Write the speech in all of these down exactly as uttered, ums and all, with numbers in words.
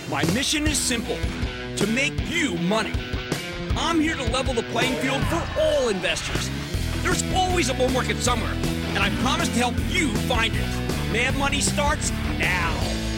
My mission is simple, to make you money. I'm here to level the playing field for all investors. There's always a bull market somewhere, and I promise to help you find it. Mad Money starts now.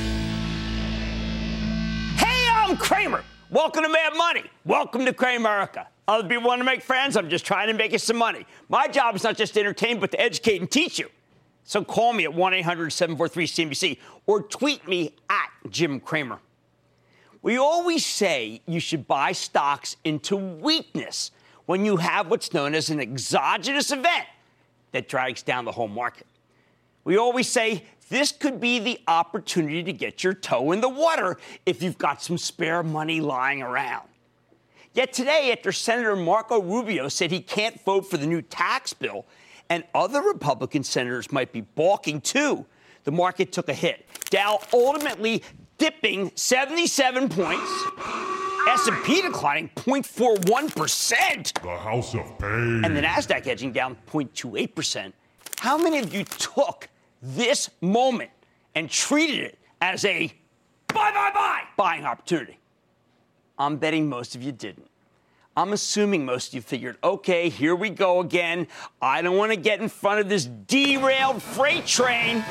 Hey, I'm Cramer. Welcome to Mad Money. Welcome to Cramerica. Other people want to make friends. I'm just trying to make you some money. My job is not just to entertain, but to educate and teach you. So call me at one eight hundred seven four three C N B C or tweet me at Jim Cramer. We always say you should buy stocks into weakness when you have what's known as an exogenous event that drags down the whole market. We always say this could be the opportunity to get your toe in the water if you've got some spare money lying around. Yet today, after Senator Marco Rubio said he can't vote for the new tax bill, and other Republican senators might be balking too, the market took a hit. Dow ultimately dipping seventy-seven points, S and P declining zero point four one percent. The House of Pain. And the NASDAQ edging down zero point two eight percent. How many of you took this moment and treated it as a buy, buy, buy buying opportunity? I'm betting most of you didn't. I'm assuming most of you figured, okay, here we go again. I don't want to get in front of this derailed freight train.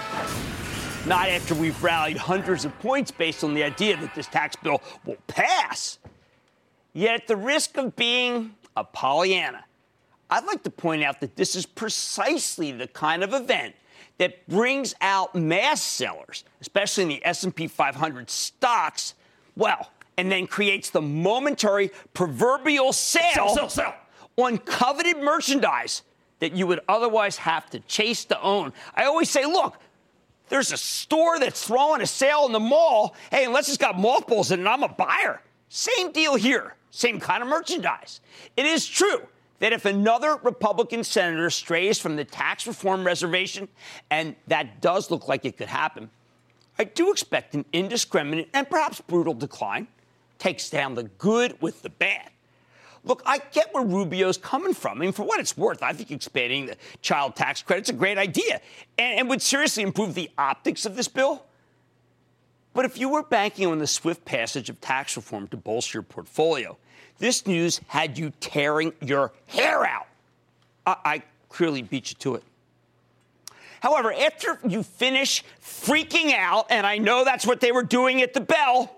Not after we've rallied hundreds of points based on the idea that this tax bill will pass. Yet at the risk of being a Pollyanna, I'd like to point out that this is precisely the kind of event that brings out mass sellers, especially in the S and P five hundred stocks, well, and then creates the momentary proverbial sale, sell, sell, sell. on coveted merchandise that you would otherwise have to chase to own. I always say, look, there's a store that's throwing a sale in the mall. Hey, unless it's got mothballs in it, I'm a buyer. Same deal here. Same kind of merchandise. It is true that if another Republican senator strays from the tax reform reservation, and that does look like it could happen, I do expect an indiscriminate and perhaps brutal decline. Takes down the good with the bad. Look, I get where Rubio's coming from. I mean, for what it's worth, I think expanding the child tax credit's a great idea and, and would seriously improve the optics of this bill. But if you were banking on the swift passage of tax reform to bolster your portfolio, this news had you tearing your hair out. I, I clearly beat you to it. However, after you finish freaking out, and I know that's what they were doing at the bell,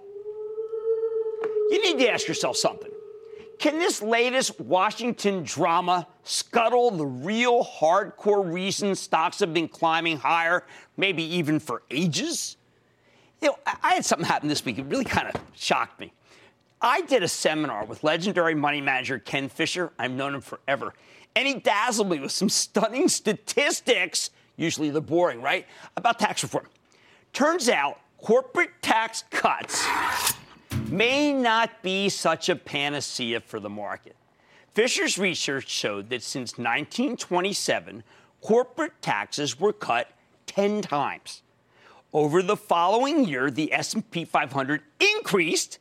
you need to ask yourself something. Can this latest Washington drama scuttle the real hardcore reasons stocks have been climbing higher, maybe even for ages? You know, I had something happen this week. It really kind of shocked me. I did a seminar with legendary money manager Ken Fisher. I've known him forever. And he dazzled me with some stunning statistics, usually the boring, right, about tax reform. Turns out corporate tax cuts may not be such a panacea for the market. Fisher's research showed that since nineteen twenty-seven, corporate taxes were cut ten times. Over the following year, the S and P five hundred increased,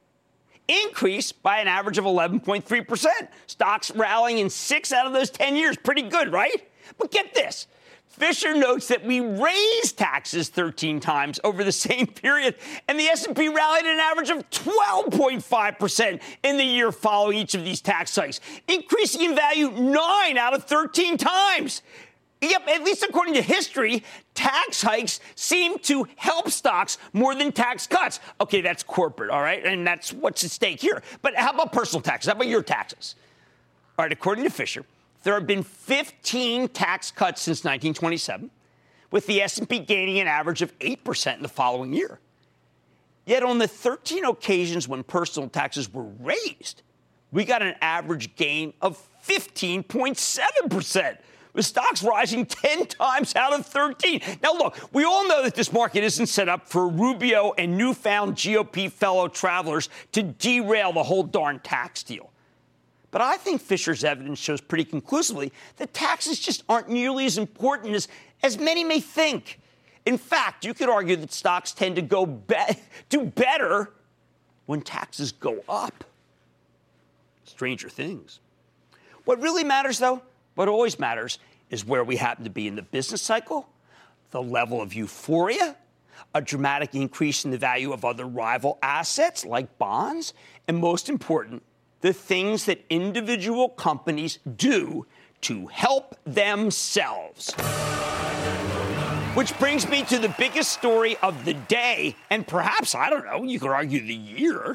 increased by an average of eleven point three percent. Stocks rallying in six out of those ten years. Pretty good, right? But get this. Fisher notes that we raised taxes thirteen times over the same period, and the S and P rallied an average of twelve point five percent in the year following each of these tax hikes, increasing in value nine out of thirteen times. Yep, at least according to history, tax hikes seem to help stocks more than tax cuts. Okay, that's corporate, all right, and that's what's at stake here. But how about personal taxes? How about your taxes? All right, according to Fisher, there have been fifteen tax cuts since nineteen twenty-seven, with the S and P gaining an average of eight percent in the following year. Yet on the thirteen occasions when personal taxes were raised, we got an average gain of fifteen point seven percent, with stocks rising ten times out of thirteen. Now, look, we all know that this market isn't set up for Rubio and newfound G O P fellow travelers to derail the whole darn tax deal. But I think Fisher's evidence shows pretty conclusively that taxes just aren't nearly as important as, as many may think. In fact, you could argue that stocks tend to go be- do better when taxes go up. Stranger things. What really matters, though, what always matters, is where we happen to be in the business cycle, the level of euphoria, a dramatic increase in the value of other rival assets like bonds, and most important, the things that individual companies do to help themselves. Which brings me to the biggest story of the day, and perhaps, I don't know, you could argue the year.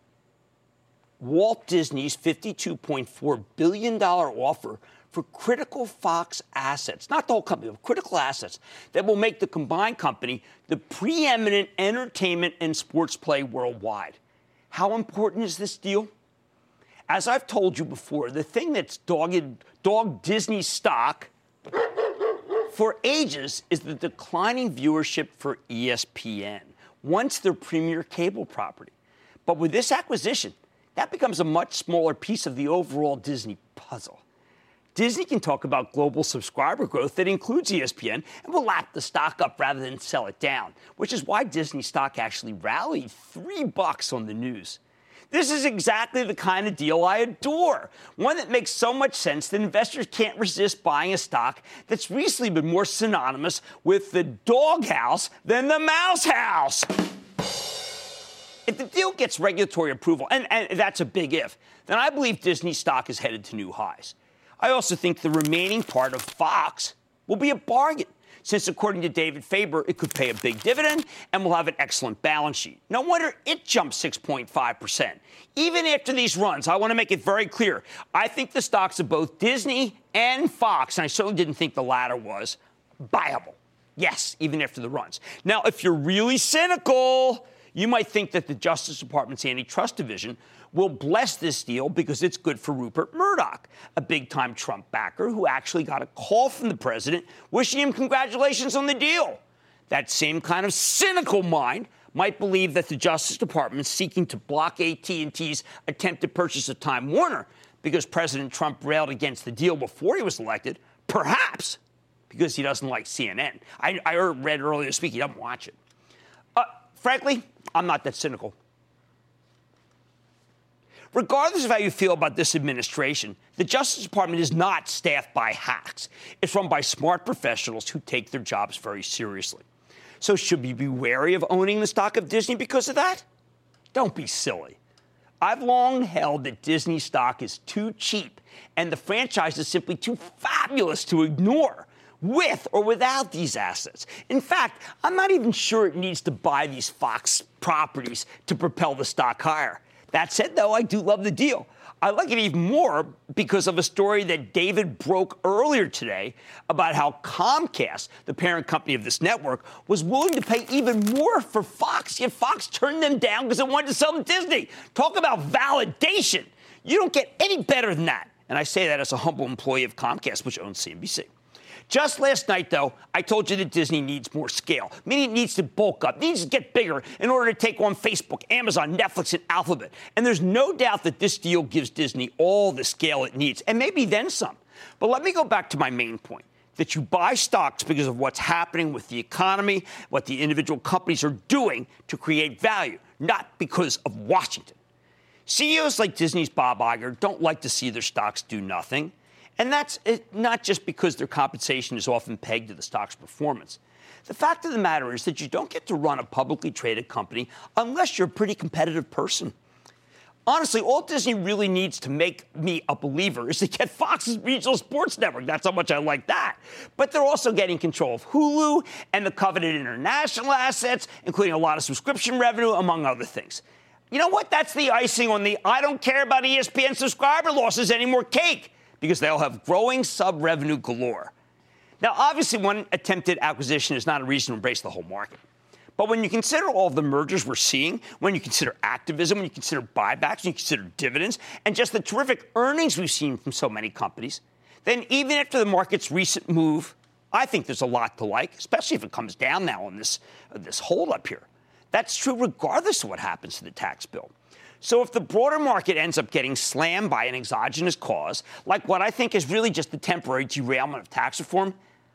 Walt Disney's fifty-two point four billion dollars offer for critical Fox assets, not the whole company, but critical assets that will make the combined company the preeminent entertainment and sports play worldwide. How important is this deal? As I've told you before, the thing that's dogged, dogged Disney stock for ages is the declining viewership for E S P N, once their premier cable property. But with this acquisition, that becomes a much smaller piece of the overall Disney puzzle. Disney can talk about global subscriber growth that includes E S P N and will lap the stock up rather than sell it down, which is why Disney stock actually rallied three bucks on the news. This is exactly the kind of deal I adore, one that makes so much sense that investors can't resist buying a stock that's recently been more synonymous with the doghouse than the mouse house. If the deal gets regulatory approval, and, and that's a big if, then I believe Disney stock is headed to new highs. I also think the remaining part of Fox will be a bargain, since according to David Faber, it could pay a big dividend and will have an excellent balance sheet. No wonder it jumped six point five percent. Even after these runs, I want to make it very clear, I think the stocks of both Disney and Fox, and I certainly didn't think the latter was, buyable. Yes, even after the runs. Now, if you're really cynical, you might think that the Justice Department's antitrust division will bless this deal because it's good for Rupert Murdoch, a big-time Trump backer who actually got a call from the president wishing him congratulations on the deal. That same kind of cynical mind might believe that the Justice Department is seeking to block A T and T's attempted purchase of Time Warner because President Trump railed against the deal before he was elected, perhaps because he doesn't like C N N. I, I read earlier this week he doesn't watch it. Uh, frankly, I'm not that cynical. Regardless of how you feel about this administration, the Justice Department is not staffed by hacks. It's run by smart professionals who take their jobs very seriously. So should we be wary of owning the stock of Disney because of that? Don't be silly. I've long held that Disney stock is too cheap, and the franchise is simply too fabulous to ignore, with or without these assets. In fact, I'm not even sure it needs to buy these Fox properties to propel the stock higher. That said, though, I do love the deal. I like it even more because of a story that David broke earlier today about how Comcast, the parent company of this network, was willing to pay even more for Fox, yet Fox turned them down because it wanted to sell to Disney. Talk about validation. You don't get any better than that. And I say that as a humble employee of Comcast, which owns C N B C. Just last night, though, I told you that Disney needs more scale, meaning it needs to bulk up, needs to get bigger in order to take on Facebook, Amazon, Netflix, and Alphabet. And there's no doubt that this deal gives Disney all the scale it needs, and maybe then some. But let me go back to my main point, that you buy stocks because of what's happening with the economy, what the individual companies are doing to create value, not because of Washington. C E Os like Disney's Bob Iger don't like to see their stocks do nothing. And that's not just because their compensation is often pegged to the stock's performance. The fact of the matter is that you don't get to run a publicly traded company unless you're a pretty competitive person. Honestly, all Disney really needs to make me a believer is to get Fox's regional sports network. That's how much I like that. But they're also getting control of Hulu and the coveted international assets, including a lot of subscription revenue, among other things. You know what? That's the icing on the I don't care about E S P N subscriber losses anymore cake, because they'll have growing sub-revenue galore. Now, obviously, one attempted acquisition is not a reason to embrace the whole market. But when you consider all of the mergers we're seeing, when you consider activism, when you consider buybacks, when you consider dividends, and just the terrific earnings we've seen from so many companies, then even after the market's recent move, I think there's a lot to like, especially if it comes down now on this, uh, this hold-up here. That's true regardless of what happens to the tax bill. So if the broader market ends up getting slammed by an exogenous cause, like what I think is really just the temporary derailment of tax reform,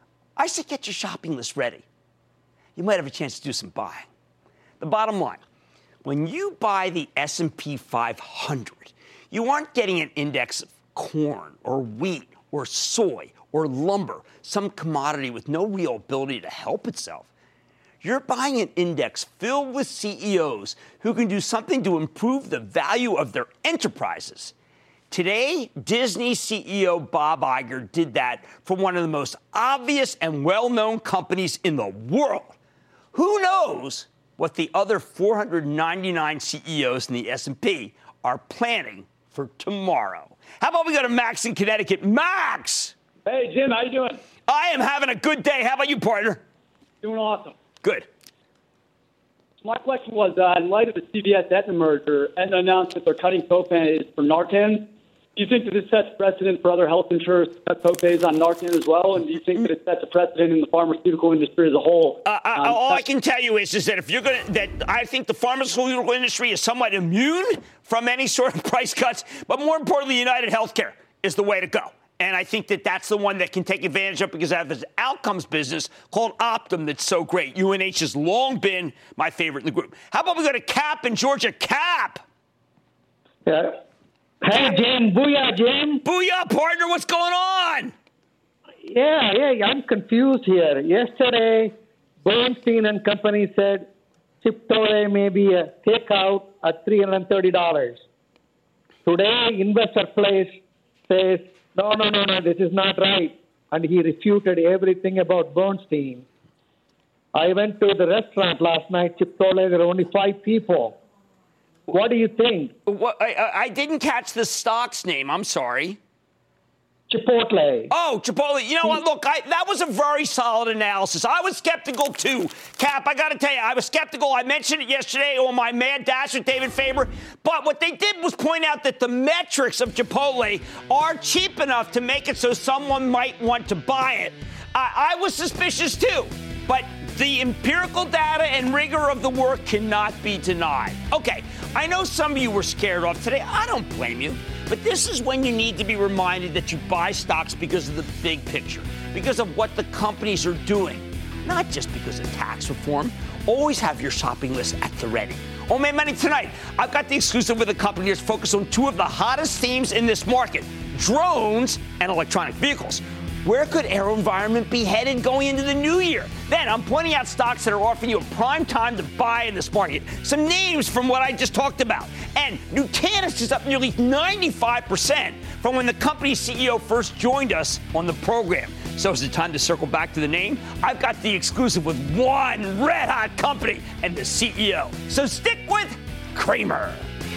I say get your shopping list ready. You might have a chance to do some buying. The bottom line, when you buy the S and P five hundred, you aren't getting an index of corn or wheat or soy or lumber, some commodity with no real ability to help itself. You're buying an index filled with C E Os who can do something to improve the value of their enterprises. Today, Disney C E O Bob Iger did that for one of the most obvious and well-known companies in the world. Who knows what the other four hundred ninety-nine C E Os in the S and P are planning for tomorrow? How about we go to Max in Connecticut? Max! Hey, Jim, how you doing? I am having a good day. How about you, partner? Doing awesome. Good. My question was, uh, in light of the C V S-Aetna merger, Aetna announced that they're cutting copays for Narcan. Do you think that this sets precedent for other health insurers to cut copays on Narcan as well? And do you think that it sets a precedent in the pharmaceutical industry as a whole? Uh, I, um, all I can tell you is, is that if you're going to, that I think the pharmaceutical industry is somewhat immune from any sort of price cuts, but more importantly, United Healthcare is the way to go. And I think that that's the one that can take advantage of because I have this outcomes business called Optum that's so great. U N H has long been my favorite in the group. How about we go to Cap in Georgia? Cap! Yeah. Hey, Jim. Booyah, Jim. Booyah, partner. What's going on? Yeah, yeah, I'm confused here. Yesterday, Bernstein and company said Chipotle may be a takeout at three hundred thirty dollars. Today, Investor Place says, no, no, no, no, this is not right. And he refuted everything about Bernstein. I went to the restaurant last night, Chipotle, there were only five people. What do you think? What, I, I didn't catch the stock's name. I'm sorry. Chipotle. Oh, Chipotle. You know what? Look, I, that was a very solid analysis. I was skeptical, too. Cap, I got to tell you, I was skeptical. I mentioned it yesterday on my Mad Dash with David Faber. But what they did was point out that the metrics of Chipotle are cheap enough to make it so someone might want to buy it. I, I was suspicious, too. But the empirical data and rigor of the work cannot be denied. Okay, I know some of you were scared off today. I don't blame you. But this is when you need to be reminded that you buy stocks because of the big picture, because of what the companies are doing, not just because of tax reform. Always have your shopping list at the ready. On Mad Money tonight, I've got the exclusive with a company that's focused on two of the hottest themes in this market, drones and electronic vehicles. Where could AeroVironment be headed going into the new year? Then I'm pointing out stocks that are offering you a prime time to buy in this market. Some names from what I just talked about. And Nutanix is up nearly ninety-five percent from when the company's C E O first joined us on the program. So is it time to circle back to the name? I've got the exclusive with one red-hot company and the C E O. So stick with Cramer.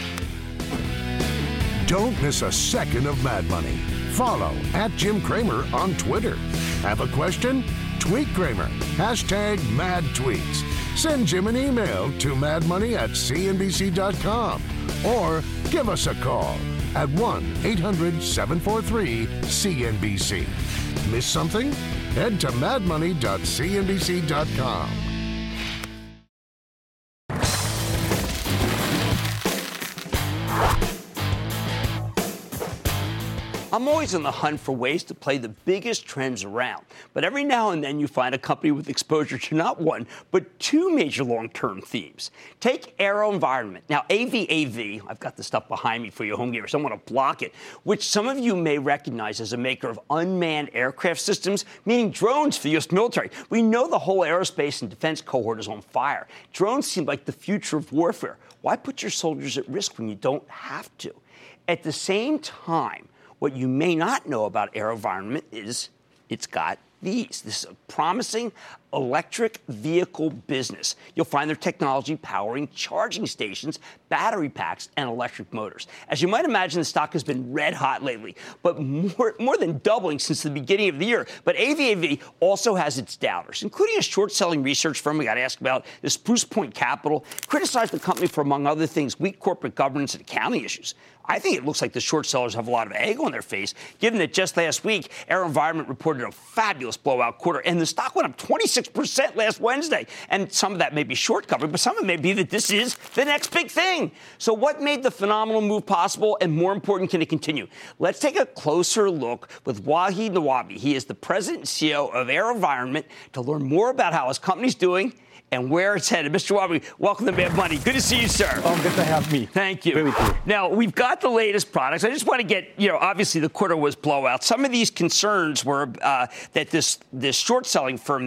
Don't miss a second of Mad Money. Follow at Jim Cramer on Twitter. Have a question? Tweet Cramer. Hashtag Mad Tweets. Send Jim an email to madmoney at c n b c dot com or give us a call at one eight hundred seven four three C N B C. Miss something? Head to mad money dot c n b c dot com. I'm always on the hunt for ways to play the biggest trends around. But every now and then you find a company with exposure to not one, but two major long-term themes. Take AeroVironment. Now, A V A V, I've got the stuff behind me for you home gamers. I want to block it, which some of you may recognize as a maker of unmanned aircraft systems, meaning drones for the U S military. We know the whole aerospace and defense cohort is on fire. Drones seem like the future of warfare. Why put your soldiers at risk when you don't have to? At the same time, what you may not know about AeroVironment is it's got these. This is a promising electric vehicle business. You'll find their technology powering charging stations, battery packs, and electric motors. As you might imagine, the stock has been red hot lately, but more, more than doubling since the beginning of the year. But A V A V also has its doubters, including a short-selling research firm we got asked about, the Spruce Point Capital, criticized the company for, among other things, weak corporate governance and accounting issues. I think it looks like the short sellers have a lot of egg on their face, given that just last week, AeroVironment reported a fabulous blowout quarter, and the stock went up twenty-six percent last Wednesday. And some of that may be short coverage, but some of it may be that this is the next big thing. So what made the phenomenal move possible, and more important, can it continue? Let's take a closer look with Wahid Nawabi. He is the president and C E O of AeroVironment to learn more about how his company's doing and where it's headed. Mister Wabi, welcome to Mad Money. Good to see you, sir. Oh, good to have me. Thank you. Very cool. Now, we've got the latest products. I just want to get, you know, obviously the quarter was blowout. Some of these concerns were uh, that this, this short-selling firm mentioned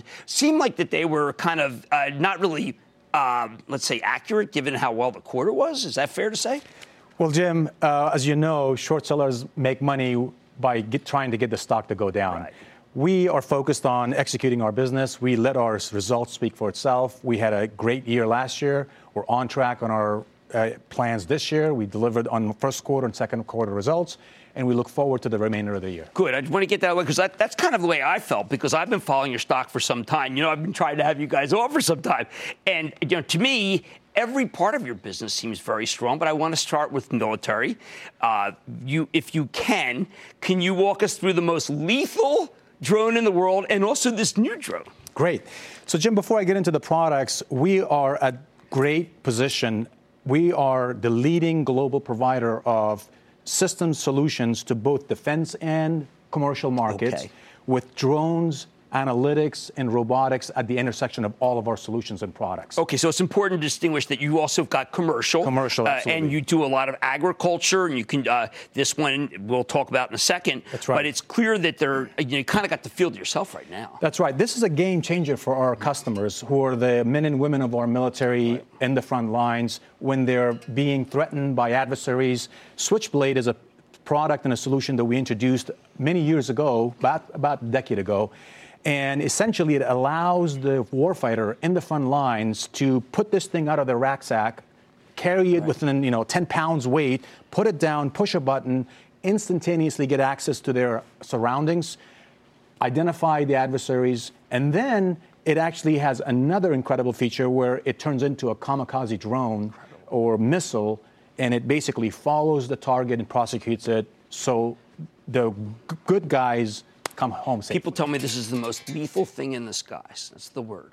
seemed like that they were kind of uh, not really, um, let's say, accurate given how well the quarter was. Is that fair to say? Well, Jim, uh, as you know, short sellers make money by get, trying to get the stock to go down. Right. We are focused on executing our business. We let our results speak for itself. We had a great year last year. We're on track on our uh, plans this year. We delivered on first quarter and second quarter results, and we look forward to the remainder of the year. Good. I want to get that away because that, that's kind of the way I felt because I've been following your stock for some time. You know, I've been trying to have you guys on for some time. And, you know, to me, every part of your business seems very strong, but I want to start with military. Uh, you, if you can, can you walk us through the most lethal drone in the world and also this new drone? Great. So, Jim, before I get into the products, we are at great position. We are the leading global provider of system solutions to both defense and commercial markets Okay. with drones, analytics, and robotics at the intersection of all of our solutions and products. Okay, so it's important to distinguish that you also have got commercial. Commercial, uh, absolutely. and you do a lot of agriculture, and you can, uh, this one we'll talk about in a second. That's right. But it's clear that they're, you, know, you kind of got the field to yourself right now. That's right. This is a game changer for our customers who are the men and women of our military right. in the front lines when they're being threatened by adversaries. Switchblade is a product and a solution that we introduced many years ago, about, about a decade ago. And essentially, it allows the warfighter in the front lines to put this thing out of their rucksack, carry it right. within, you know, ten pounds weight, put it down, push a button, instantaneously get access to their surroundings, identify the adversaries, and then it actually has another incredible feature where it turns into a kamikaze drone incredible. or missile, and it basically follows the target and prosecutes it so the g- good guys come home safely. People tell me this is the most lethal thing in the skies. That's the word.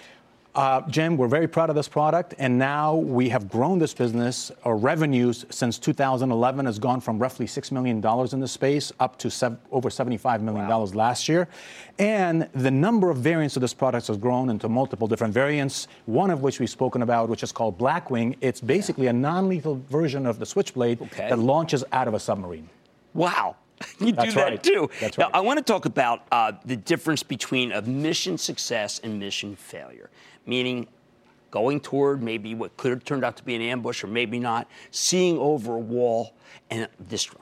Uh, Jim, we're very proud of this product, and now we have grown this business. Our revenues since two thousand eleven has gone from roughly six million dollars in this space up to sev- over seventy-five million dollars wow. last year. And the number of variants of this product has grown into multiple different variants, one of which we've spoken about, which is called Blackwing. It's basically a non-lethal version of the Switchblade okay. that launches out of a submarine. Wow. You That's do that right. too. That's now, right. I want to talk about uh, the difference between a mission success and mission failure, meaning going toward maybe what could have turned out to be an ambush or maybe not, seeing over a wall, and this drone.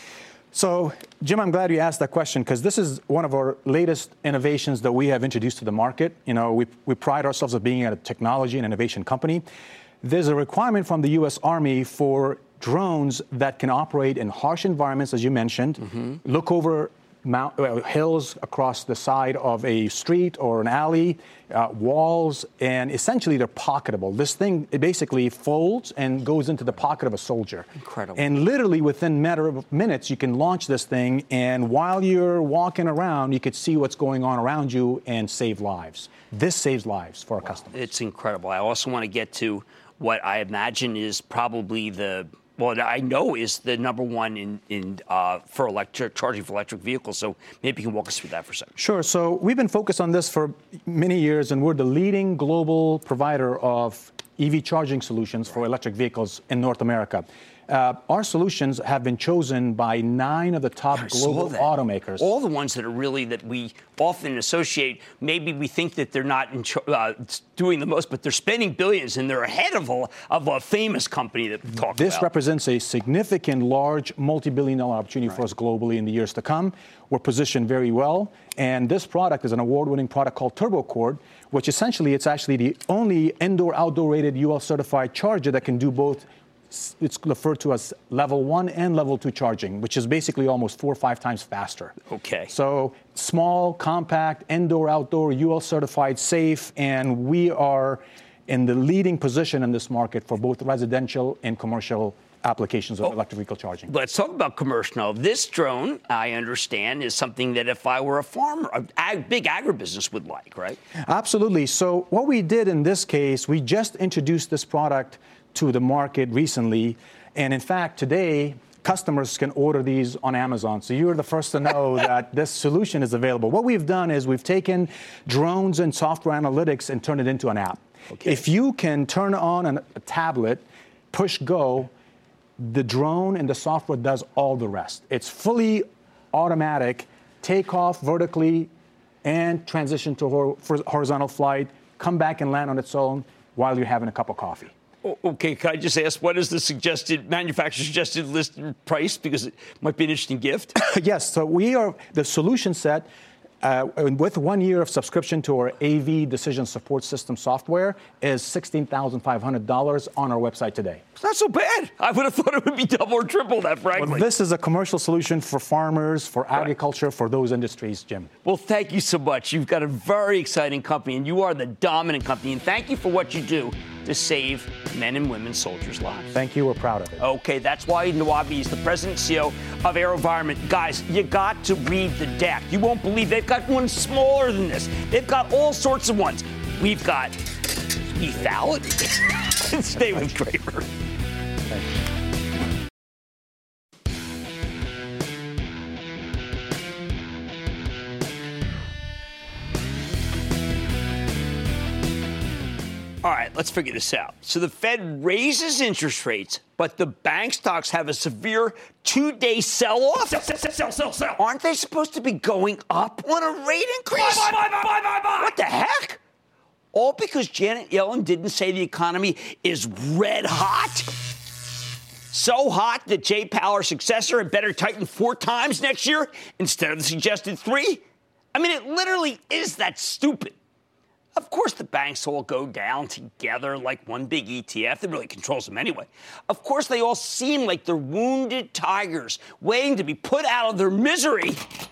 So, Jim, I'm glad you asked that question because this is one of our latest innovations that we have introduced to the market. You know, we, we pride ourselves on being a technology and innovation company. There's a requirement from the U S Army for drones that can operate in harsh environments, as you mentioned, mm-hmm. look over mount, uh, hills across the side of a street or an alley, uh, walls, and essentially they're pocketable. This thing, it basically folds and goes into the pocket of a soldier. Incredible. And literally within a matter of minutes, you can launch this thing, and while you're walking around, you could see what's going on around you and save lives. This saves lives for our wow. customers. It's incredible. I also want to get to what I imagine is probably the Well, I know is the number one in, in uh, for electric charging for electric vehicles. So maybe you can walk us through that for a second. Sure. So we've been focused on this for many years, and we're the leading global provider of E V charging solutions for electric vehicles in North America. Uh, our solutions have been chosen by nine of the top I global automakers. All the ones that are really that we often associate, maybe we think that they're not in, uh, doing the most, but they're spending billions and they're ahead of a, of a famous company that we talk This about. represents a significant, large, multi-billion dollar opportunity right. for us globally in the years to come. We're positioned very well. And this product is an award-winning product called TurboCord, which essentially it's actually the only indoor-outdoor rated U L certified charger that can do both. It's referred to as level one and level two charging, which is basically almost four or five times faster. Okay. So small, compact, indoor, outdoor, U L certified, safe, and we are in the leading position in this market for both residential and commercial applications of oh, electric vehicle charging. Let's talk about commercial now. This drone, I understand, is something that if I were a farmer, a ag, big agribusiness would like, right? Absolutely. So what we did in this case, we just introduced this product to the market recently. And in fact, today, customers can order these on Amazon. So you're the first to know that this solution is available. What we've done is we've taken drones and software analytics and turned it into an app. Okay. If you can turn on an, a tablet, push go, the drone and the software does all the rest. It's fully automatic, take off vertically and transition to hor- for horizontal flight, come back and land on its own while you're having a cup of coffee. Okay, can I just ask, what is the suggested, manufacturer suggested list price? Because it might be an interesting gift. Yes, so we are, the solution set, uh, with one year of subscription to our A V decision support system software is sixteen thousand five hundred dollars on our website today. It's not so bad. I would have thought it would be double or triple that, frankly. Well, this is a commercial solution for farmers, for agriculture, right. for those industries, Jim. Well, thank you so much. You've got a very exciting company, and you are the dominant company. And thank you for what you do to save men and women soldiers' lives. Thank you. We're proud of it. Okay, that's why Nawabi is the president and C E O of AeroVironment. Guys, you got to read the deck. You won't believe they've got one smaller than this. They've got all sorts of ones. We've got lethality. Stay with Cramer. Thank you. All right, let's figure this out. So the Fed raises interest rates, but the bank stocks have a severe two-day sell-off? Sell, sell, sell, sell, sell. Aren't they supposed to be going up on a rate increase? Buy, buy, buy, buy, buy, buy. What the heck? All because Janet Yellen didn't say the economy is red hot? So hot that Jay Powell, her successor, had better tighten four times next year instead of the suggested three? I mean, it literally is that stupid. Of course, the banks all go down together like one big E T F that really controls them anyway. Of course, they all seem like they're wounded tigers waiting to be put out of their misery,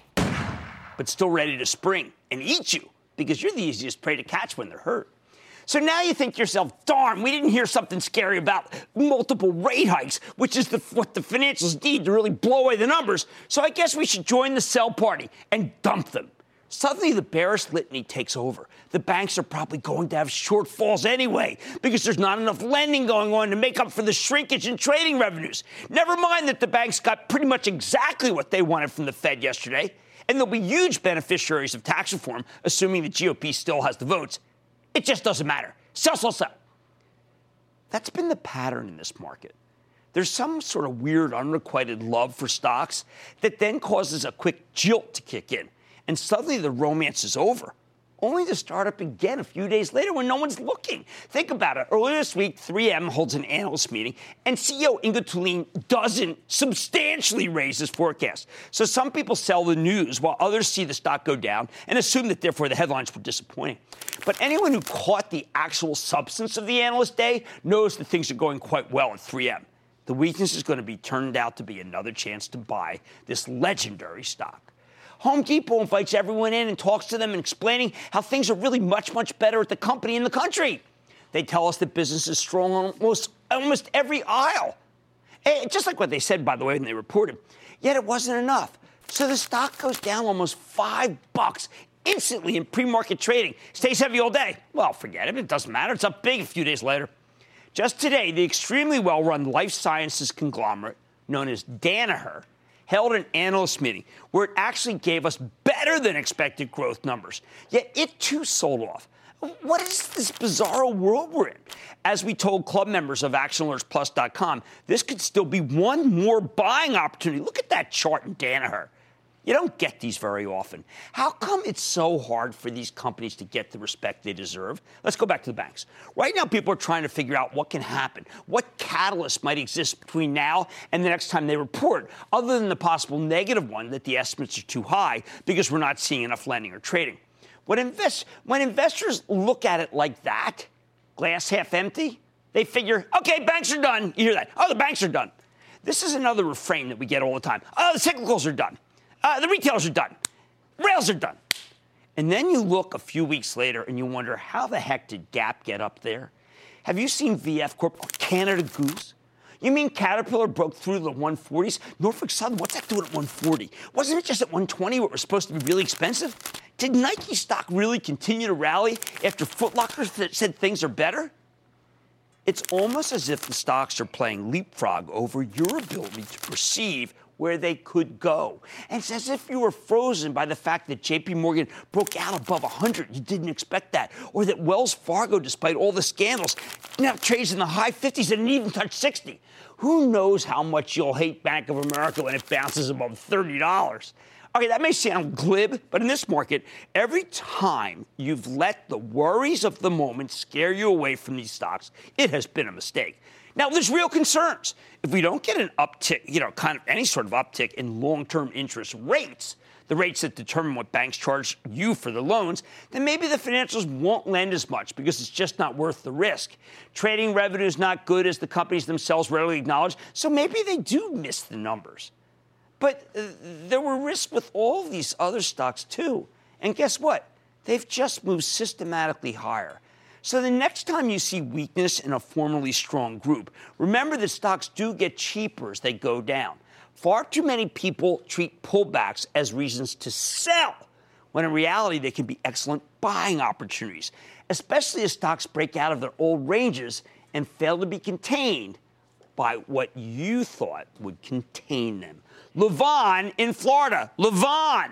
but still ready to spring and eat you because you're the easiest prey to catch when they're hurt. So now you think to yourself, darn, we didn't hear something scary about multiple rate hikes, which is the, what the financials need to really blow away the numbers. So I guess we should join the sell party and dump them. Suddenly, the bearish litany takes over. The banks are probably going to have shortfalls anyway because there's not enough lending going on to make up for the shrinkage in trading revenues. Never mind that the banks got pretty much exactly what they wanted from the Fed yesterday, and they'll be huge beneficiaries of tax reform, assuming the G O P still has the votes. It just doesn't matter. Sell, sell, sell. That's been the pattern in this market. There's some sort of weird unrequited love for stocks that then causes a quick jolt to kick in. And suddenly the romance is over, only to start up again a few days later when no one's looking. Think about it. Earlier this week, three M holds an analyst meeting, and C E O Inge Thulin doesn't substantially raise his forecast. So some people sell the news while others see the stock go down and assume that, therefore, the headlines were disappointing. But anyone who caught the actual substance of the analyst day knows that things are going quite well at three M. The weakness is going to be turned out to be another chance to buy this legendary stock. Home Depot invites everyone in and talks to them and explaining how things are really much, much better at the company in the country. They tell us that business is strong on almost, almost every aisle. And just like what they said, by the way, when they reported. Yet it wasn't enough. So the stock goes down almost five bucks instantly in pre-market trading. Stays heavy all day. Well, forget it. It doesn't matter. It's up big a few days later. Just today, the extremely well-run life sciences conglomerate known as Danaher held an analyst meeting where it actually gave us better than expected growth numbers. Yet it too sold off. What is this bizarro world we're in? As we told club members of action alerts plus dot com, this could still be one more buying opportunity. Look at that chart in Danaher. You don't get these very often. How come it's so hard for these companies to get the respect they deserve? Let's go back to the banks. Right now, people are trying to figure out what can happen, what catalyst might exist between now and the next time they report, other than the possible negative one that the estimates are too high because we're not seeing enough lending or trading. When, invest, when investors look at it like that, glass half empty, they figure, okay, banks are done. You hear that? Oh, the banks are done. This is another refrain that we get all the time. Oh, the cyclicals are done. Uh, the retailers are done. Rails are done. And then you look a few weeks later and you wonder, how the heck did Gap get up there? Have you seen V F Corp or Canada Goose? You mean Caterpillar broke through the one forties? Norfolk Southern, what's that doing at one forty? Wasn't it just at one twenty where it was supposed to be really expensive? Did Nike stock really continue to rally after Foot Locker th- said things are better? It's almost as if the stocks are playing leapfrog over your ability to perceive where they could go. And it's as if you were frozen by the fact that J P Morgan broke out above one hundred. You didn't expect that. Or that Wells Fargo, despite all the scandals, now trades in the high fifties and even touched sixty. Who knows how much you'll hate Bank of America when it bounces above thirty dollars? Okay, that may sound glib, but in this market, every time you've let the worries of the moment scare you away from these stocks, it has been a mistake. Now, there's real concerns. If we don't get an uptick, you know, kind of any sort of uptick in long-term interest rates, the rates that determine what banks charge you for the loans, then maybe the financials won't lend as much because it's just not worth the risk. Trading revenue is not good, as the companies themselves readily acknowledge, so maybe they do miss the numbers. But uh, there were risks with all of these other stocks, too. And guess what? They've just moved systematically higher. So the next time you see weakness in a formerly strong group, remember that stocks do get cheaper as they go down. Far too many people treat pullbacks as reasons to sell, when in reality they can be excellent buying opportunities, especially as stocks break out of their old ranges and fail to be contained by what you thought would contain them. Levon in Florida. Levon.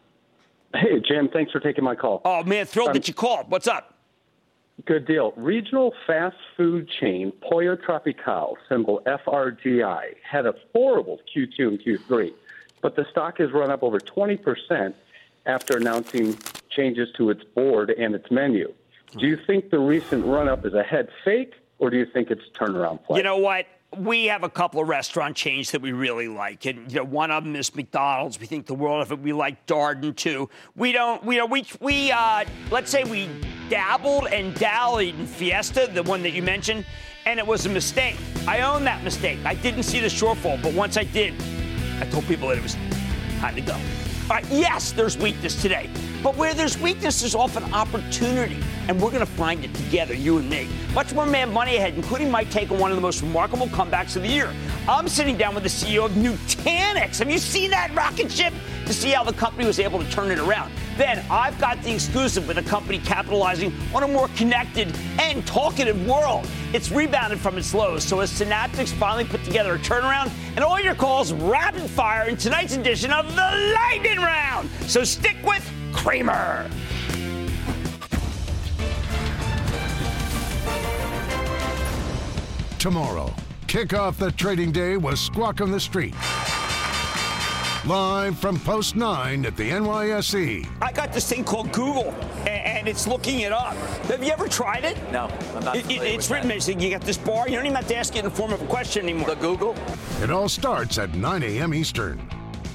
Hey, Jim, thanks for taking my call. Oh, man, thrilled um, that you called. What's up? Good deal. Regional fast food chain Pollo Tropical, symbol F R G I, had a horrible Q two and Q three, but the stock has run up over twenty percent after announcing changes to its board and its menu. Do you think the recent run-up is a head fake, or do you think it's turnaround play? You know what? We have a couple of restaurant chains that we really like, and you know, one of them is McDonald's. We think the world of it. We like Darden too. We don't, we, you know, we we uh, let's say we dabbled and dallied in Fiesta, the one that you mentioned, and it was a mistake. I own that mistake. I didn't see the shortfall, but once I did, I told people that it was time to go. All right, yes, there's weakness today, but where there's weakness, there's often opportunity, and we're going to find it together, you and me. Much more Mad Money ahead, including my take on one of the most remarkable comebacks of the year. I'm sitting down with the C E O of Nutanix. Have you seen that rocket ship? To see how the company was able to turn it around. Then I've got the exclusive with a company capitalizing on a more connected and talkative world. It's rebounded from its lows, so as Synaptics finally put together a turnaround, and all your calls rapid fire in tonight's edition of the Lightning Round. So stick with Cramer. Tomorrow, kick off the trading day with Squawk on the Street. Live from Post nine at the N Y S E. I got this thing called Google, and it's looking it up. Have you ever tried it? No, I'm not it, it, It's written basically. You got this bar. You don't even have to ask it in the form of a question anymore. The Google? It all starts at nine a.m. Eastern.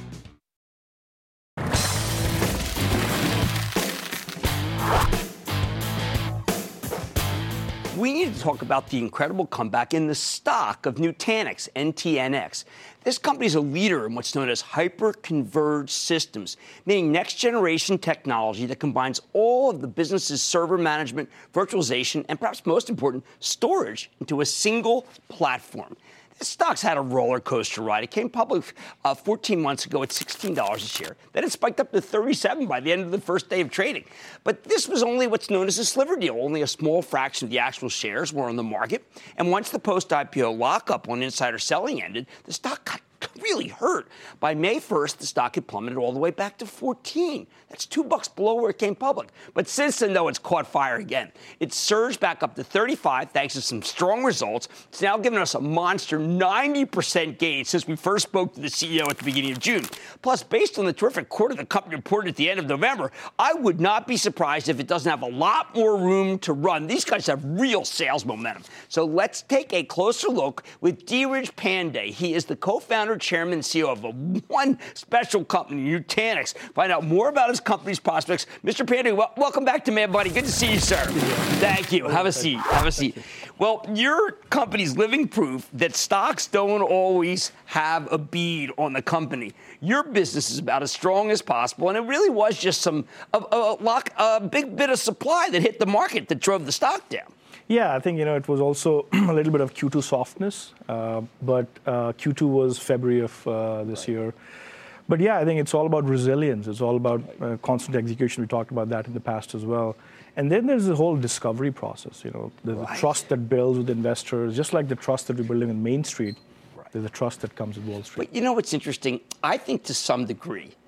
We need to talk about the incredible comeback in the stock of Nutanix, N T N X. This company is a leader in what's known as hyper-converged systems, meaning next-generation technology that combines all of the business's server management, virtualization, and perhaps most important, storage into a single platform. This stock's had a roller coaster ride. It came public uh, fourteen months ago at sixteen dollars a share. Then it spiked up to thirty-seven by the end of the first day of trading. But this was only what's known as a sliver deal. Only a small fraction of the actual shares were on the market. And once the post-I P O lockup on insider selling ended, the stock got really hurt. By May first, the stock had plummeted all the way back to fourteen. That's two bucks below where it came public. But since then, though, it's caught fire again. It surged back up to thirty-five thanks to some strong results. It's now given us a monster ninety percent gain since we first spoke to the C E O at the beginning of June. Plus, based on the terrific quarter the company reported at the end of November, I would not be surprised if it doesn't have a lot more room to run. These guys have real sales momentum. So let's take a closer look with Dheeraj Pandey. He is the co-founder, chairman, and C E O of a one special company, Nutanix. Find out more about his company's prospects. Mister Pandey, well, welcome back to Mad Buddy. Good to see you, sir. Thank you. Have a seat. Have a seat. Well, your company's living proof that stocks don't always have a bead on the company. Your business is about as strong as possible, and it really was just some a, a, lock, a big bit of supply that hit the market that drove the stock down. Yeah, I think, you know, it was also a little bit of Q two softness, uh, but uh, Q two was February of uh, this right. year. But yeah, I think it's all about resilience. It's all about uh, constant execution. We talked about that in the past as well. And then there's the whole discovery process, you know, the, right. the trust that builds with investors, just like the trust that we're building in Main Street. Right. There's the trust that comes with Wall Street. But you know what's interesting? I think to some degree,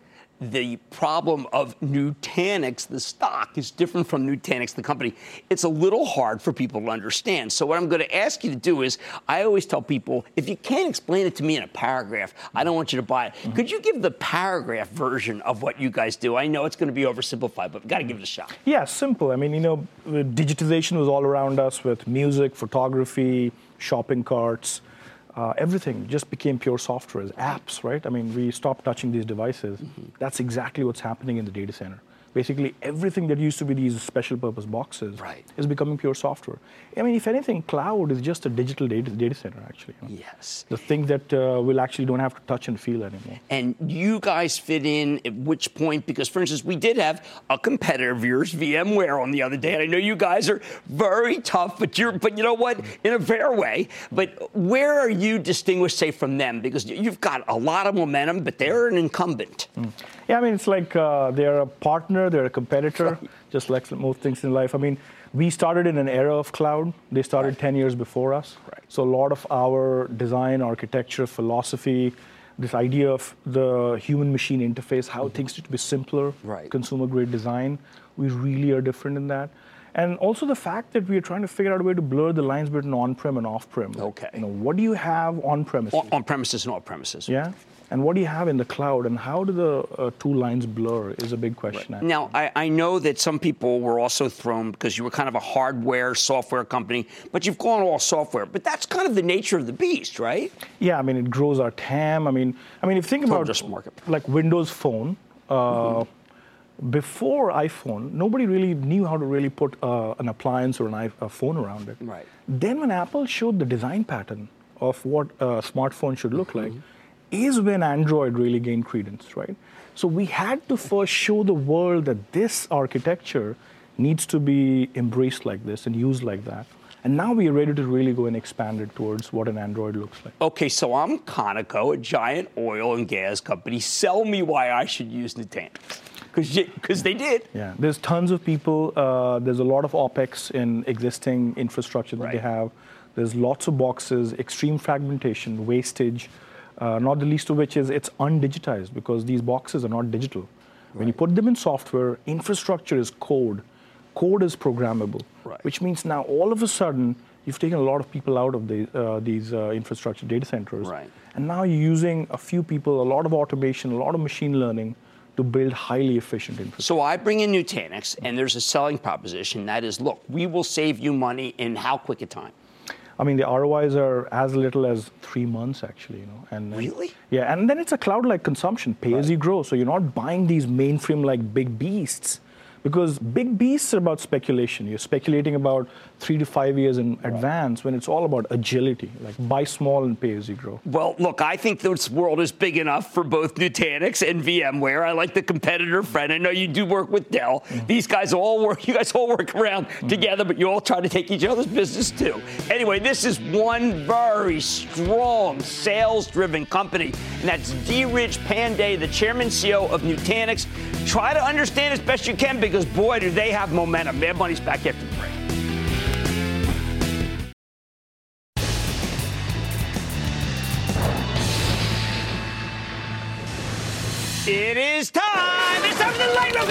the problem of Nutanix, the stock, is different from Nutanix, the company. It's a little hard for people to understand. So what I'm going to ask you to do is, I always tell people, if you can't explain it to me in a paragraph, I don't want you to buy it. Mm-hmm. Could you give the paragraph version of what you guys do? I know it's going to be oversimplified, but we've got to give it a shot. Yeah, simple. I mean, you know, digitization was all around us with music, photography, shopping carts. Uh, everything just became pure software, apps, right? I mean, we stopped touching these devices. Mm-hmm. That's exactly what's happening in the data center. Basically, everything that used to be these special purpose boxes right. is becoming pure software. I mean, if anything, cloud is just a digital data, data center, actually. You know? Yes. The thing that uh, we'll actually don't have to touch and feel anymore. And you guys fit in at which point? Because, for instance, we did have a competitor of yours, VMware, on the other day. And I know you guys are very tough, but you're, but you know what? In a fair way. But where are you distinguished, say, from them? Because you've got a lot of momentum, but they're an incumbent. Mm. Yeah, I mean, it's like uh, they're a partner, they're a competitor, right. just like most things in life. I mean, we started in an era of cloud. They started right. ten years before us. Right. So a lot of our design, architecture, philosophy, this idea of the human-machine interface, how mm-hmm. things need to be simpler, right. consumer-grade design, we really are different in that. And also the fact that we are trying to figure out a way to blur the lines between on-prem and off-prem. Okay. You know, what do you have on-premises? On- on-premises and off-premises. Yeah. And what do you have in the cloud, and how do the uh, two lines blur is a big question. Right. Now, I, I know that some people were also thrown because you were kind of a hardware, software company, but you've gone all software. But that's kind of the nature of the beast, right? Yeah, I mean, it grows our T A M. I mean, I mean, if you think about market. like Windows Phone, uh, mm-hmm. before iPhone, nobody really knew how to really put uh, an appliance or an iPhone, a phone around it. Right. Then when Apple showed the design pattern of what a smartphone should look mm-hmm. like, is when Android really gained credence, right? So we had to first show the world that this architecture needs to be embraced like this and used like that. And now we are ready to really go and expand it towards what an Android looks like. Okay, so I'm Conoco, a giant oil and gas company. Sell me why I should use Nutanix. Because they did. Yeah, there's tons of people. Uh, there's a lot of OpEx in existing infrastructure that right. they have. There's lots of boxes, extreme fragmentation, wastage. Uh, not the least of which is it's undigitized because these boxes are not digital. Right. When you put them in software, infrastructure is code. Code is programmable, right. which means now all of a sudden you've taken a lot of people out of the, uh, these uh, infrastructure data centers. Right. And now you're using a few people, a lot of automation, a lot of machine learning to build highly efficient infrastructure. So I bring in Nutanix, and there's a selling proposition that is, look, we will save you money in how quick a time? I mean, the R O Is are as little as three months, actually. You know, and really, yeah, and then it's a cloud-like consumption, pay right. as you grow. So you're not buying these mainframe-like big beasts, because big beasts are about speculation. You're speculating about three to five years in right. advance when it's all about agility, like buy small and pay as you grow. Well, look, I think this world is big enough for both Nutanix and VMware. I like the competitor friend. I know you do work with Dell. Mm-hmm. These guys all work, you guys all work around mm-hmm. together, but you all try to take each other's business too. Anyway, this is one very strong sales-driven company, and that's Dheeraj Pandey, the chairman C E O of Nutanix. Try to understand as best you can, because boy, do they have momentum. Mad Money's back after the break. It is time! It's time for the lightning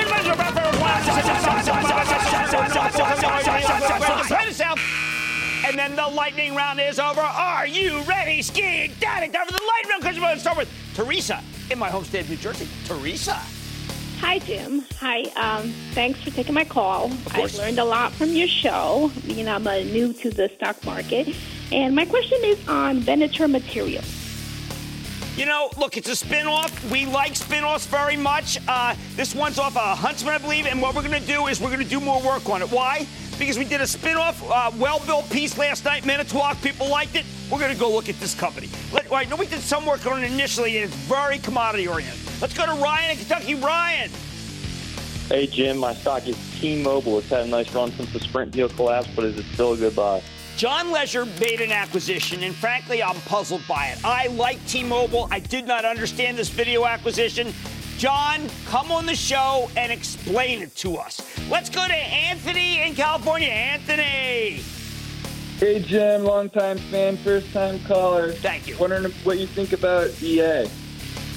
round! And then the lightning round is over. Are you ready, skiing daddy? Time for the lightning round. Start with Teresa in my home state of New Jersey. Teresa. Hi, Jim. Hi. Um, thanks for taking my call. I've learned a lot from your show, being I'm uh, new to the stock market. And my question is on Venator Materials. You know, look, it's a spin-off. We like spin-offs very much. Uh, this one's off of Huntsman, I believe, and what we're going to do is we're going to do more work on it. Why? Because we did a spin-off, uh, well-built piece last night, Manitowoc. People liked it. We're going to go look at this company. Let, all right, no, we did some work on it initially, and it's very commodity-oriented. Let's go to Ryan in Kentucky. Ryan. Hey, Jim. My stock is T-Mobile. It's had a nice run since the Sprint deal collapsed, but is it still a good buy? John Leisure made an acquisition, and frankly, I'm puzzled by it. I like T-Mobile. I did not understand this video acquisition. John, come on the show and explain it to us. Let's go to Anthony in California. Anthony. Hey, Jim, long-time fan, first-time caller. Thank you. Wondering what you think about E A.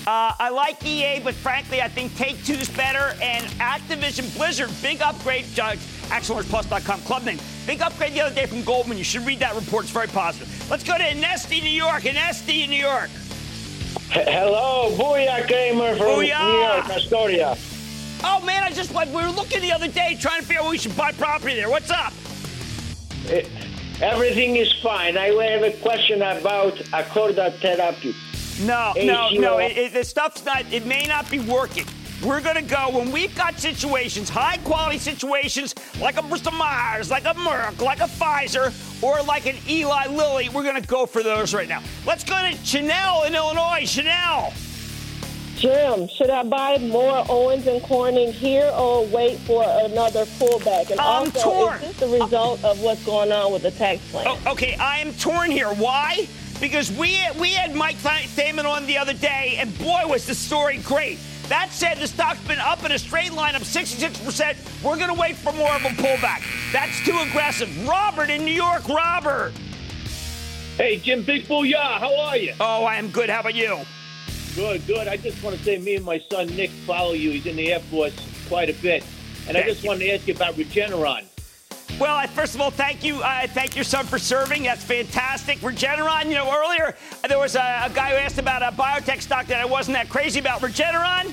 Uh, I like E A, but frankly, I think Take-Two's better. And Activision Blizzard, big upgrade. Uh, Action Alerts Plus dot com club name. Big upgrade the other day from Goldman. You should read that report. It's very positive. Let's go to Anesti, New York. Anesti in New York. H- Hello, Booyah Kramer from Booyah! New York, Astoria. Oh, man, I just like we were looking the other day trying to figure out where we should buy property there. What's up? Eh, Everything is fine. I have a question about Accorda Therapy. No, H no, U O no. It, it, the stuff's not, it may not be working. We're going to go when we've got situations, high quality situations, like a Bristol Myers, like a Merck, like a Pfizer, or like an Eli Lilly. We're going to go for those right now. Let's go to Chanel in Illinois. Chanel. Jim, should I buy more Owens and Corning here or wait for another pullback? And I'm also, torn. is this the result of what's going on with the tax plan? Oh, okay, I am torn here. Why? Because we we had Mike Thaman on the other day, and boy, was the story great. That said, the stock's been up in a straight line, up sixty-six percent. We're going to wait for more of a pullback. That's too aggressive. Robert in New York. Robert. Hey, Jim, big booyah. How are you? Oh, I am good. How about you? Good, good. I just want to say me and my son Nick follow you. He's in the Air Force quite a bit. And I just wanted to ask you about Regeneron. Well, I, first of all, thank you. Uh, thank your son for serving. That's fantastic. Regeneron, you know, earlier there was a, a guy who asked about a biotech stock that I wasn't that crazy about. Regeneron?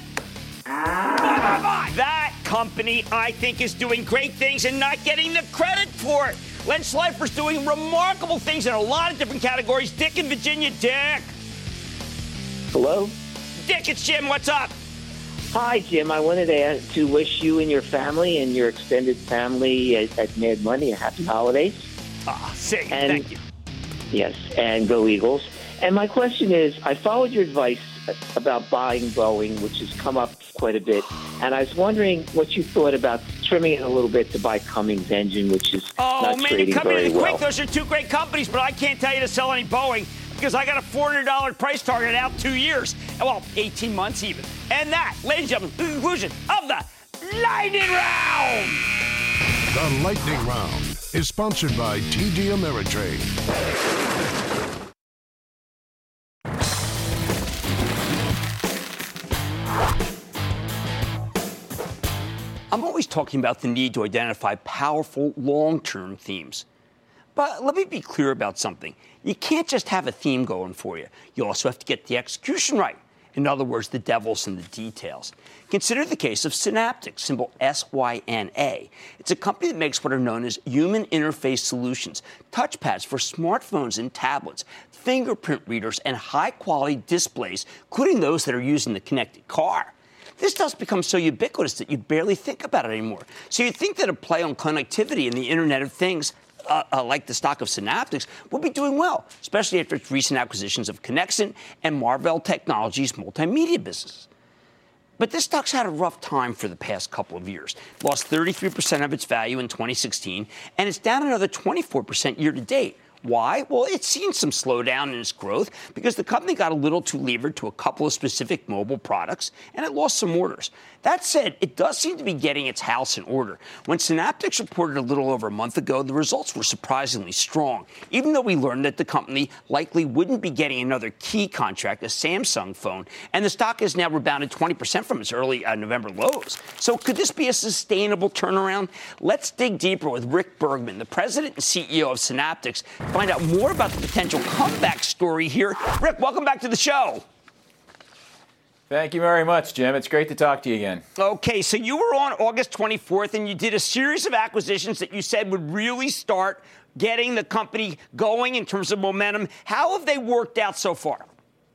That company, I think, is doing great things and not getting the credit for it. Len Schleifer's doing remarkable things in a lot of different categories. Dick in Virginia. Dick. Hello? Dick, it's Jim. What's up? Hi, Jim. I wanted to, to wish you and your family and your extended family at, at Mad Money a happy holidays. Ah, say, and, thank you. Yes, and go Eagles. And my question is, I followed your advice about buying Boeing, which has come up quite a bit, and I was wondering what you thought about trimming it a little bit to buy Cummins engine, which is oh, not man, trading come very in well. quick. Those are two great companies, but I can't tell you to sell any Boeing because I got a four hundred dollars price target out two years. Well, eighteen months even. And that, ladies and gentlemen, is the conclusion of the Lightning Round. The Lightning Round is sponsored by T D Ameritrade. I'm always talking about the need to identify powerful long-term themes. But let me be clear about something. You can't just have a theme going for you. You also have to get the execution right. In other words, the devil's in the details. Consider the case of Synaptics, symbol S Y N A. It's a company that makes what are known as human interface solutions, touchpads for smartphones and tablets, fingerprint readers, and high-quality displays, including those that are used in the connected car. This stuff's become so ubiquitous that you barely think about it anymore. So you'd think that a play on connectivity and the Internet of Things, uh, uh, like the stock of Synaptics, would be doing well, especially after its recent acquisitions of Connexent and Marvell Technologies' multimedia business. But this stock's had a rough time for the past couple of years. Lost thirty-three percent of its value in twenty sixteen, and it's down another twenty-four percent year to date. Why? Well, it's seen some slowdown in its growth because the company got a little too levered to a couple of specific mobile products, and it lost some orders. That said, it does seem to be getting its house in order. When Synaptics reported a little over a month ago, the results were surprisingly strong, even though we learned that the company likely wouldn't be getting another key contract, a Samsung phone, and the stock has now rebounded twenty percent from its early uh, November lows. So could this be a sustainable turnaround? Let's dig deeper with Rick Bergman, the president and C E O of Synaptics, find out more about the potential comeback story here. Rick, welcome back to the show. Thank you very much, Jim. It's great to talk to you again. Okay, so you were on August twenty-fourth, and you did a series of acquisitions that you said would really start getting the company going in terms of momentum. How have they worked out so far?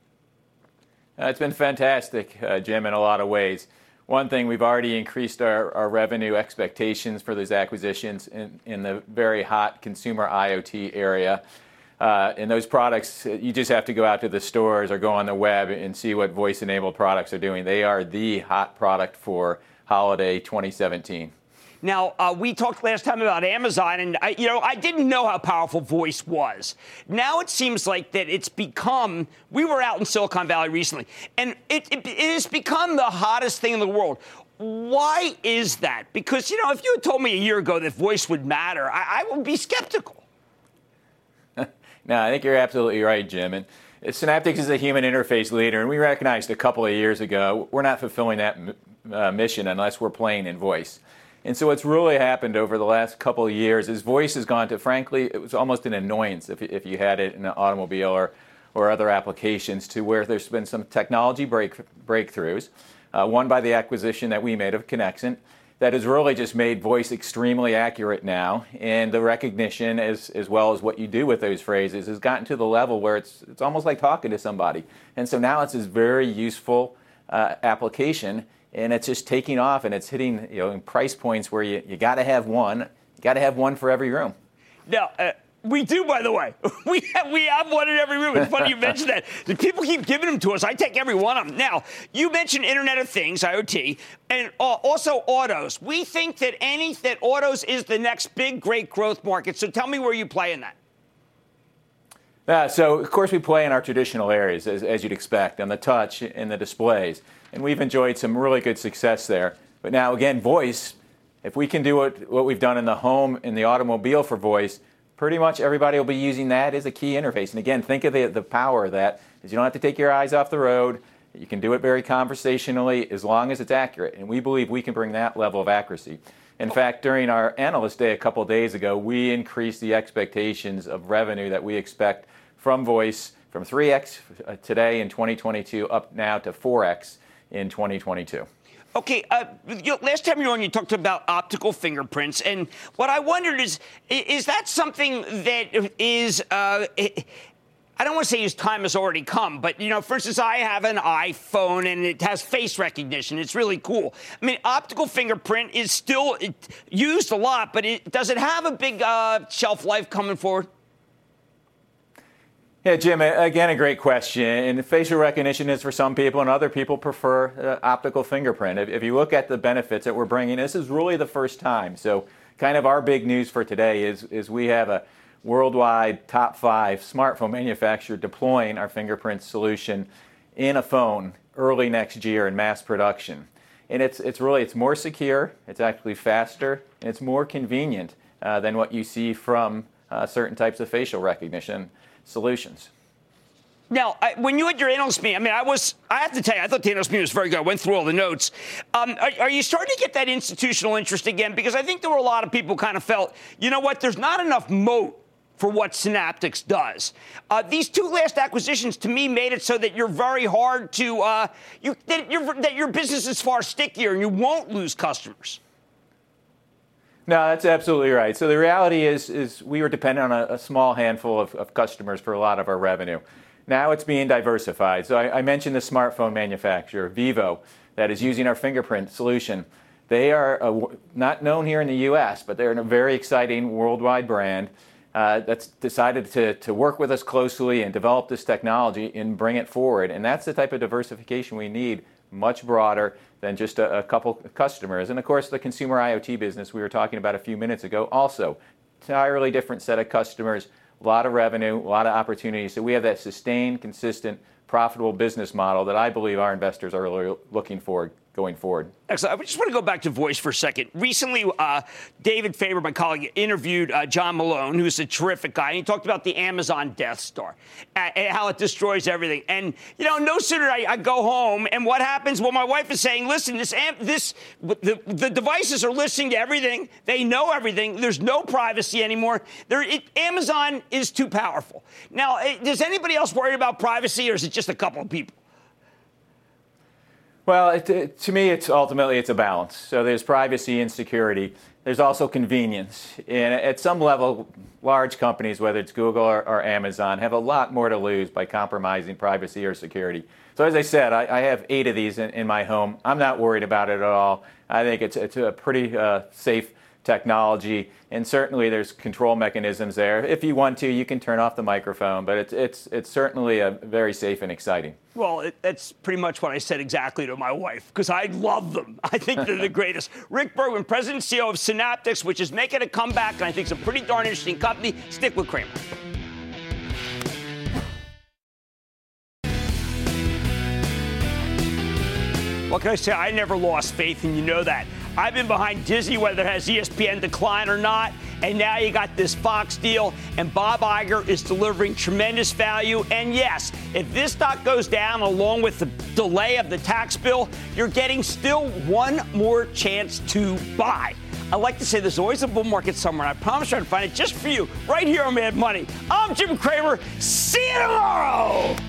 Uh, it's been fantastic, uh, Jim, in a lot of ways. One thing, we've already increased our, our revenue expectations for those acquisitions in, in the very hot consumer IoT area. Uh, and those products, you just have to go out to the stores or go on the web and see what voice-enabled products are doing. They are the hot product for holiday twenty seventeen. Now, uh, we talked last time about Amazon, and I, you know, I didn't know how powerful voice was. Now it seems like that it's become, we were out in Silicon Valley recently, and it, it, it has become the hottest thing in the world. Why is that? Because, you know, if you had told me a year ago that voice would matter, I, I would be skeptical. No, I think you're absolutely right, Jim. And Synaptics is a human interface leader, and we recognized a couple of years ago we're not fulfilling that uh, mission unless we're playing in voice. And so what's really happened over the last couple of years is voice has gone to, frankly, it was almost an annoyance if, if you had it in an automobile or, or other applications, to where there's been some technology break, breakthroughs, uh, one by the acquisition that we made of Connexent, that has really just made voice extremely accurate now. And the recognition, as, as well as what you do with those phrases, has gotten to the level where it's, it's almost like talking to somebody. And so now it's this very useful uh, application. And it's just taking off, and it's hitting, you know, in price points where you, you got to have one. You got to have one for every room. Now, uh, we do, by the way. We have, we have one in every room. It's funny you mentioned that. The people keep giving them to us. I take every one of them. Now, you mentioned Internet of Things, I O T, and uh, also autos. We think that any that autos is the next big, great growth market. So tell me where you play in that. Uh, so, of course, we play in our traditional areas, as, as you'd expect, on the touch and the displays. And we've enjoyed some really good success there. But now, again, voice, if we can do what, what we've done in the home, in the automobile for voice, pretty much everybody will be using that as a key interface. And again, think of the, the power of that, is you don't have to take your eyes off the road. You can do it very conversationally as long as it's accurate. And we believe we can bring that level of accuracy. In fact, during our Analyst Day a couple of days ago, we increased the expectations of revenue that we expect from voice from three X today in twenty twenty-two up now to four X in twenty twenty-two. Okay, uh, you know, last time you were on, you talked about optical fingerprints, and what I wondered is, is that something that is, uh, I don't want to say his time has already come, but, you know, for instance, I have an iPhone, and it has face recognition. It's really cool. I mean, optical fingerprint is still used a lot, but it, does it have a big uh, shelf life coming forward? Yeah, Jim, again, a great question. And facial recognition is for some people, and other people prefer uh, optical fingerprint. If, if you look at the benefits that we're bringing, this is really the first time. So kind of our big news for today is, is we have a worldwide top five smartphone manufacturer deploying our fingerprint solution in a phone early next year in mass production. And it's, it's really, it's more secure, it's actually faster, and it's more convenient uh, than what you see from uh, certain types of facial recognition solutions. Now, I, when you had your analyst meeting, I mean, I was, I have to tell you, I thought the analyst meeting was very good. I went through all the notes. Um, are, are you starting to get that institutional interest again? Because I think there were a lot of people who kind of felt, you know what, there's not enough moat for what Synaptics does. Uh, these two last acquisitions, to me, made it so that you're very hard to, uh, you, that, you're, that your business is far stickier and you won't lose customers. No, that's absolutely right. So the reality is, is we were dependent on a, a small handful of, of customers for a lot of our revenue. Now it's being diversified. So I, I mentioned the smartphone manufacturer, Vivo, that is using our fingerprint solution. They are uh, not known here in the U S, but they're a very exciting worldwide brand uh, that's decided to, to work with us closely and develop this technology and bring it forward. And that's the type of diversification we need, much broader than just a, a couple customers. And of course, the consumer I O T business we were talking about a few minutes ago, also entirely different set of customers, a lot of revenue, a lot of opportunities. So we have that sustained, consistent, profitable business model that I believe our investors are really looking for going forward. Excellent. I just want to go back to voice for a second. Recently, uh, David Faber, my colleague, interviewed uh, John Malone, who's a terrific guy, and he talked about the Amazon Death Star uh, and how it destroys everything. And, you know, no sooner I, I go home, and what happens? Well, my wife is saying, listen, this, this the, the devices are listening to everything. They know everything. There's no privacy anymore. There, it, Amazon is too powerful. Now, does anybody else worry about privacy, or is it just a couple of people? Well, it, it, to me, it's ultimately it's a balance. So there's privacy and security. There's also convenience. And at some level, large companies, whether it's Google or, or Amazon, have a lot more to lose by compromising privacy or security. So as I said, I, I have eight of these in, in my home. I'm not worried about it at all. I think it's, it's a pretty uh, safe technology, and certainly there's control mechanisms there. If you want to, you can turn off the microphone, but it's it's it's certainly a very safe and exciting. Well, it, that's pretty much what I said exactly to my wife, because I love them. I think they're the greatest. Rick Bergman, President and C E O of Synaptics, which is making a comeback, and I think it's a pretty darn interesting company. Stick with Cramer. What can I say? I never lost faith, and you know that. I've been behind Disney, whether it has E S P N decline or not. And now you got this Fox deal, and Bob Iger is delivering tremendous value. And yes, if this stock goes down along with the delay of the tax bill, you're getting still one more chance to buy. I like to say there's always a bull market somewhere, and I promise you I'll find it just for you right here on Mad Money. I'm Jim Cramer. See you tomorrow.